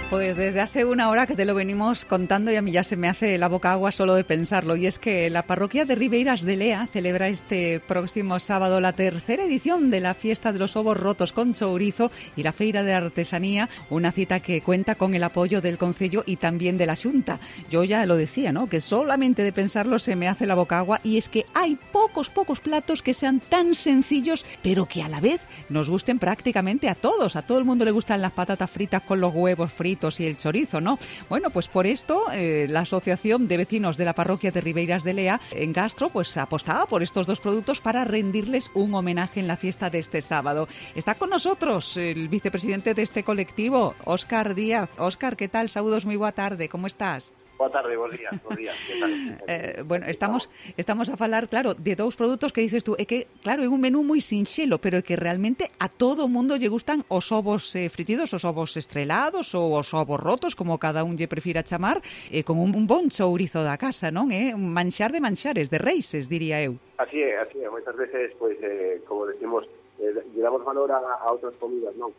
Pues desde hace una hora que te lo venimos contando y a mí ya se me hace la boca agua solo de pensarlo. Y es que la parroquia de Ribeiras de Lea celebra este próximo sábado la tercera edición de la Fiesta de los Ovos Rotos con Chourizo y la Feira de Artesanía, una cita que cuenta con el apoyo del Concello y también de la Xunta. Yo ya lo decía, ¿no?, que solamente de pensarlo se me hace la boca agua, y es que hay pocos platos que sean tan sencillos, pero que a la vez nos gusten prácticamente a todos. A todo el mundo le gustan las patatas fritas con los huevos fritos y el chorizo, ¿no? Bueno, pues por esto la Asociación de Vecinos de la Parroquia de Ribeiras de Lea en Castro pues apostaba por estos dos productos para rendirles un homenaje en la fiesta de este sábado. Está con nosotros el vicepresidente de este colectivo, Óscar Díaz. Óscar, ¿qué tal? Saúdos, moi boa tarde, ¿cómo estás? Boa tarde, bons días, que tal? Bueno, estamos a falar, claro, de dous produtos que dices tú, é que, claro, é un menú moi sinxelo, pero é que realmente a todo o mundo lle gustan os ovos fritidos, os ovos estrelados ou os ovos rotos, como cada un lle prefira chamar, con un bon chourizo da casa, non? Un manxar de manxares, de reises, diría eu. Así é, moitas veces, pues, como decimos, lle damos valor a outras comidas, non?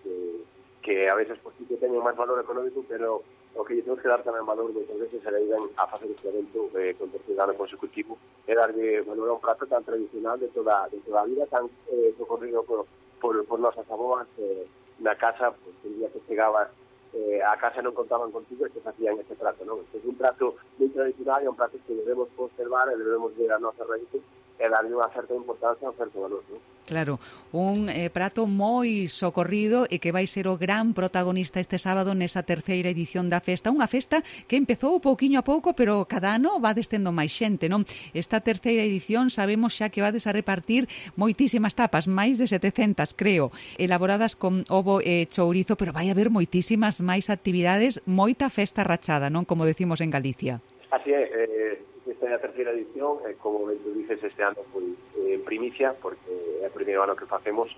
Que a veces pues, sí que teñen máis valor económico, pero o que lle temos que dar tamén valor moitas veces se le iban a facer este evento con terceiro ano consecutivo e darlle valor a un prato tan tradicional de toda a vida, tan socorrido por nosas aboas na casa, pues, el día que chegabas a casa non contaban contigo e que facían este prato, non? Este é un prato moi tradicional e un prato que debemos conservar e debemos ver a nosa raíces e darlle unha certa importancia a un certo valor, non? Claro, un prato moi socorrido e que vai ser o gran protagonista este sábado nesa terceira edición da festa. Unha festa que empezou pouquiño a pouco, pero cada ano va destendo máis xente, non? Esta terceira edición sabemos xa que vades a repartir moitísimas tapas, máis de 700, creo, elaboradas con ovo e chourizo, pero vai haber moitísimas máis actividades, moita festa rachada, non? Como decimos en Galicia. Así é, esta é a terceira edición, como ben tú dices, este ano foi en primicia, porque é o primeiro ano que facemos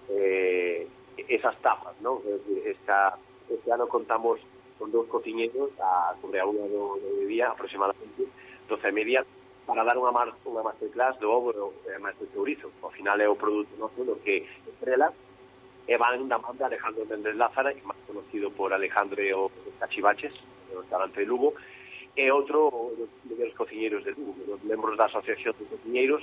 esas tapas, non? Este ano contamos con dous cociñeros sobre a unha do día, aproximadamente 12:30, para dar unha masterclass do ovo e máis do chourizo. Ao final é o produto noso do que estrela, e van da man de Alejandro Méndez Lázara, máis conocido por Alejandro e os Cachivaches, do restaurante de Lugo, e outro dos mellores cociñeiros de Lugo, os membros da Asociación de Cociñeiros.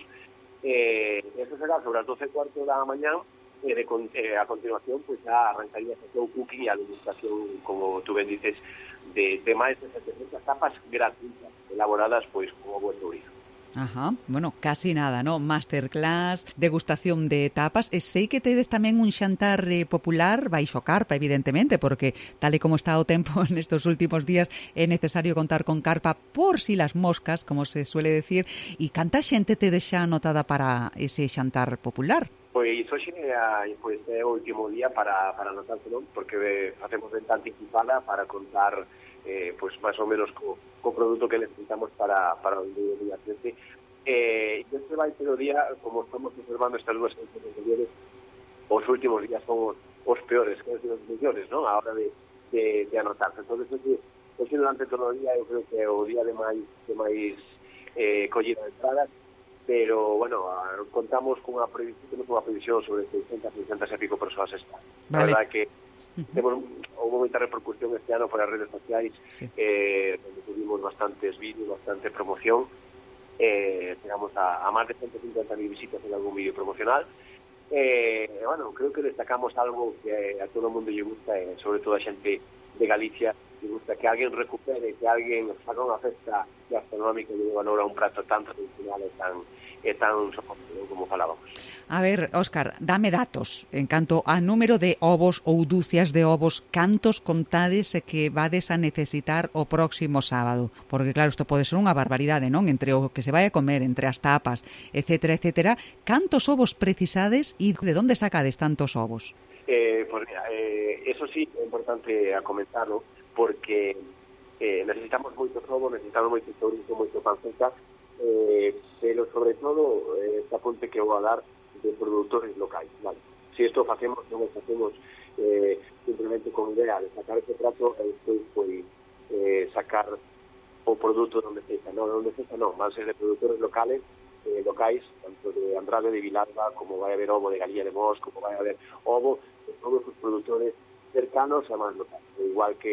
Eso será sobre as 12:15 da mañá, e a continuación pues, já arrancaría o seu cooking e a degustación, como tú ben dices, de máis de 700 tapas gratuitas, elaboradas pues, con ovo e chourizo. Ajá, bueno, casi nada, ¿no? Masterclass, degustación de tapas. E sei que tedes tamén un xantar popular baixo carpa, evidentemente, porque tal e como está o tempo nestes últimos días é necesario contar con carpa por si las moscas, como se suele decir. E canta xente tedes xa anotada para ese xantar popular? Pois hoxe é o último día para anotarse, non? Porque facemos venta anticipada para contar pues máis ou menos co produto que necesitamos para o día 13. Este vai ser o día, como estamos observando estas dúas edicións anteriores, os últimos días son os peores, que son os mellores, non? A hora de anotarse. Entón, hoxe durante todo o día, eu creo que é o día de máis collida de entradas, pero, bueno, contamos con temos unha previsión sobre 600 e pico persoas esta. Vale. A verdade que houve moita repercusión este ano por as redes sociais, sí. Donde tuvimos bastantes vídeos, bastante promoción, chegamos a máis de 150.000 visitas en algún vídeo promocional. Bueno, creo que destacamos algo que a todo o mundo lle gusta, sobre todo a xente de Galicia, lle gusta que alguén recupere, que alguén faga unha festa gastronómica e lle valora un prato tan tradicional e tan socorrido como falábamos. A ver, Óscar, dame datos en canto a número de ovos ou dúcias de ovos, cantos contades que vades a necesitar o próximo sábado, porque claro, isto pode ser unha barbaridade, non? Entre o que se vai a comer, entre as tapas, etcétera, cantos ovos precisades e de onde sacades tantos ovos? Pues mira, eso sí é importante a comentarlo, porque necesitamos moitos ovos, necesitamos moito chourizo, moito panceta, pero sobre todo este apunte que vou a dar de produtores locais, vale? Si isto facemos, non o facemos simplemente con idea de sacar ese prato e despois pues, sacar o produto donde sexa, non, van ser de produtores locais, tanto de Andrade, de Vilalba, como vai haber ovo de Galía de Mos, como vai haber ovo de todos os produtores cercanos e máis locais, igual que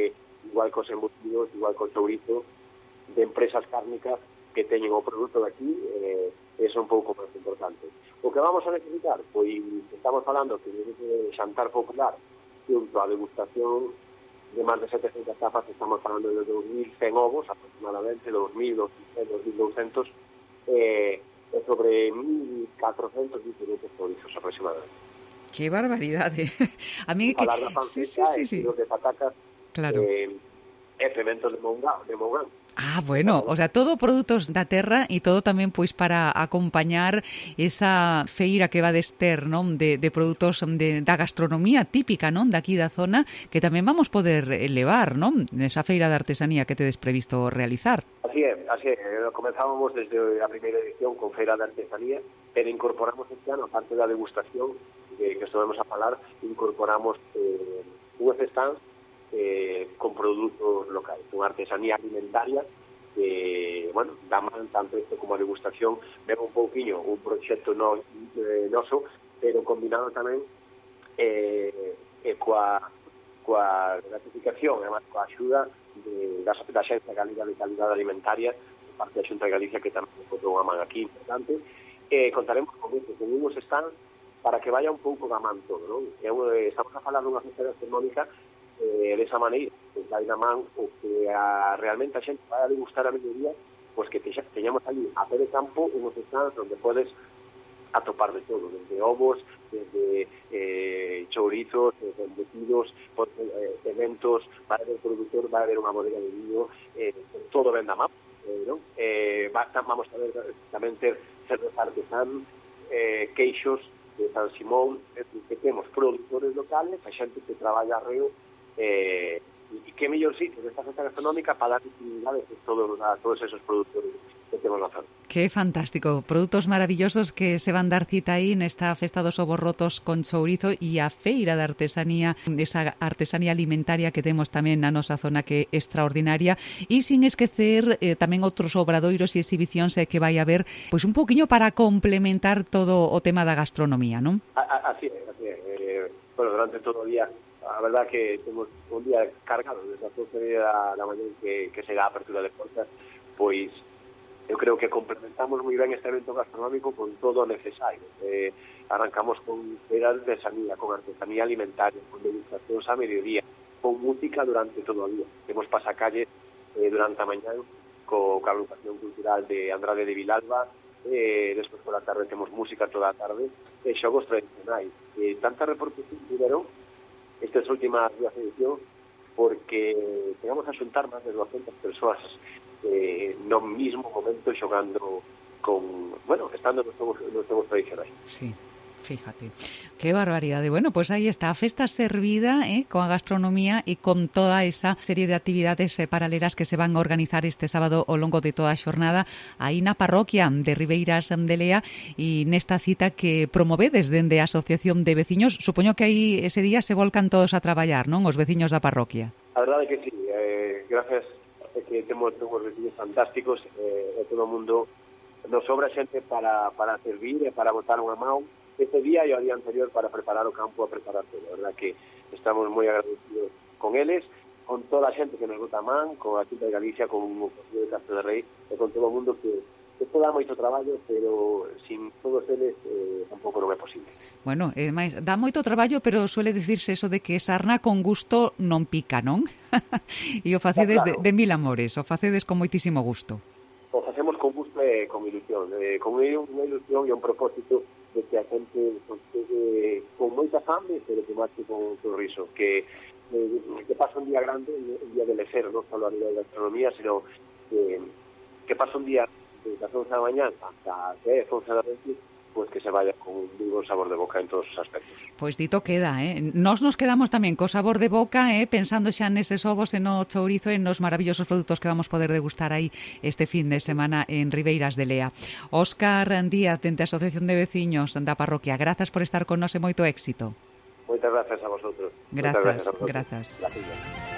igual cos embutidos, igual co chourizo, de empresas cárnicas que teñen o produto de aquí, é un pouco máis importante. O que vamos a necesitar, pois estamos falando que de xantar popular junto a degustación de máis de 700 tapas, estamos falando de 2.100 ovos, aproximadamente 2.200, e sobre 1.400 diferentes chourizos aproximadamente. ¡Qué barbaridade! A mí que... Falar da panceta, sí. De patacas, claro. E fermentos de Mougán. Ah, bueno, o sea, todo produtos da terra e todo tamén pois para acompañar esa feira que va de ester, non? De produtos da gastronomía típica, non? Daqui da zona, que tamén vamos poder levar, non? Esa feira de artesanía que tedes previsto realizar. Así é. Comenzábamos desde a primeira edición con feira de artesanía, pero incorporamos este ano, aparte da degustación que estuvemos a falar, incorporamos un stand con produtos locais, unha artesanía alimentaria que, bueno, dá man tanto isto como a degustación, veo un pouquiño un proxecto noso, pero combinado tamén coa gratificación, además coa axuda da Xencia Galega de Calidade Alimentaria, parte da Xunta de Galicia, que tamén botou unha man aquí importante. Contaremos con isto, con unhos stands para que vaya un pouco gamando, non? Estamos a falar dunha festa gastronómica desa maneira, que vai na man o que realmente a xente vai a degustar a mediodía, pois que teñamos ali a pé de campo unhos stands onde podes atopar de todo, desde ovos, desde chourizos, desde embutidos, eventos, vai haber productor, vai haber unha bodega de viño, todo ben da man, non? Vamos a ver tamén ter cerveza artesán, queixos de San Simón, que temos produtores locales, a xente que traballa arreo, e que mellor sitio desta festa gastronómica para dar visibilidade a todos esos produtores que temos na zona. Qué fantástico, produtos maravillosos que se van dar cita aí nesta festa dos ovos rotos con chourizo e a feira de artesanía, esa artesanía alimentaria que temos tamén na nosa zona, que é extraordinaria, e sin esquecer tamén outros obradoiros e exhibicións que vai haber, pois un poquinho para complementar todo o tema da gastronomía, non? Así é. Bueno, durante todo o día, a verdad que temos un día cargado desde as 12 da mañá que se dá a apertura de portas, pois eu creo que complementamos moi ben este evento gastronómico con todo o necesario. Arrancamos con feira de artesanía, con artesanía alimentaria, con degustacións a mediodía, con música durante todo o día. Temos pasacalle durante a mañá coa agrupación cultural de Andrade de Vilalba, despois pola tarde temos música toda a tarde, e xogos tradicionais. Tanta repercusión tiveron estas últimas dúas edicións, porque chegamos a xuntar máis de 200 persoas no mismo momento xogando estando nos xogos tradicionais. Sí, fíjate, qué barbaridade. Bueno, pues aí está, a festa servida con a gastronomía e con toda esa serie de actividades paralelas que se van a organizar este sábado ao longo de toda a xornada aí na parroquia de Ribeiras de Lea, e nesta cita que promovedes dende a Asociación de Veciños. Supoño que aí ese día se volcan todos a traballar, non? Os veciños da parroquia. A verdade é que sí, gracias a que temos veciños fantásticos, e todo o mundo nos sobra xente para servir e para botar unha mão este día e o día anterior para preparar o campo, a preparar todo. A verdad que estamos moi agradecidos con eles, con toda a xente que nos bota a man, con a Xunta de Galicia, con o Concello de Castro de Rei, e con todo o mundo que isto dá moito traballo, pero sin todos eles tampouco non é posible. Bueno, máis, dá moito traballo, pero suele dicirse eso de que sarna con gusto non pica, non? E o facedes claro, de mil amores, o facedes con moitísimo gusto. O facemos con gusto e con ilusión, con unha ilusión e un propósito de que a xente con moita fame, pero que marche con un sorriso, que pasa un día grande, un día de lecer, non só a nivel de gastronomía, sino que pasa un día desde as 11 da mañá hasta as 10, 11 da noite, pues que se vaya con un moi bon sabor de boca en todos os aspectos. Pois dito queda, nos quedamos tamén co sabor de boca, pensando xa neses ovos e no chourizo e nos maravillosos produtos que vamos poder degustar aí este fin de semana en Ribeiras de Lea. Óscar Díaz, dende a Asociación de Veciños da parroquia, grazas por estar con nos e moito éxito. Moitas grazas a vosotros. Grazas. Gracias.